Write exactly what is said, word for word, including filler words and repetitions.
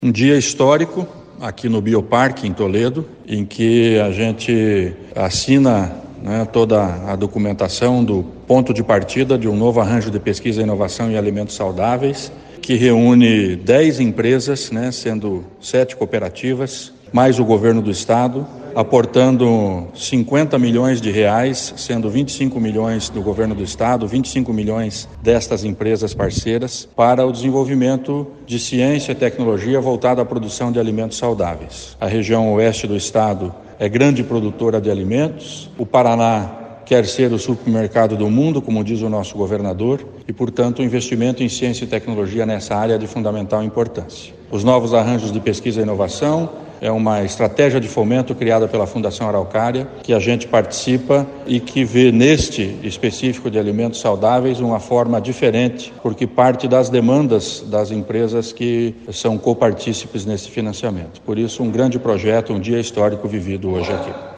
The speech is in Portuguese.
Um dia histórico aqui no Bioparque, em Toledo, em que a gente assina, né, toda a documentação do ponto de partida de um novo arranjo de pesquisa, inovação e alimentos saudáveis, que reúne dez empresas, né, sendo sete cooperativas, mais o governo do estado, aportando cinquenta milhões de reais, sendo vinte e cinco milhões do governo do estado, vinte e cinco milhões destas empresas parceiras, para o desenvolvimento de ciência e tecnologia voltada à produção de alimentos saudáveis. A região oeste do estado é grande produtora de alimentos, o Paraná quer ser o supermercado do mundo, como diz o nosso governador, e, portanto, o investimento em ciência e tecnologia nessa área é de fundamental importância. Os novos arranjos de pesquisa e inovação é uma estratégia de fomento criada pela Fundação Araucária, que a gente participa e que vê neste específico de alimentos saudáveis uma forma diferente, porque parte das demandas das empresas que são copartícipes nesse financiamento. Por isso, um grande projeto, um dia histórico vivido hoje aqui.